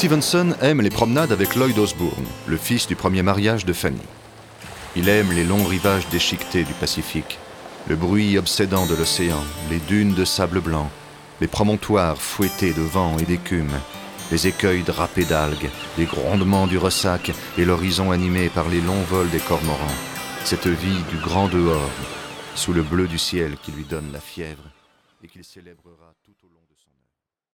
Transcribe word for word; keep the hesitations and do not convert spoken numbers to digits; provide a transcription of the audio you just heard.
Stevenson aime les promenades avec Lloyd Osbourne, le fils du premier mariage de Fanny. Il aime les longs rivages déchiquetés du Pacifique, le bruit obsédant de l'océan, les dunes de sable blanc, les promontoires fouettés de vent et d'écume, les écueils drapés d'algues, les grondements du ressac et l'horizon animé par les longs vols des cormorans. Cette vie du grand dehors, sous le bleu du ciel qui lui donne la fièvre et qu'il célébrera tout au long.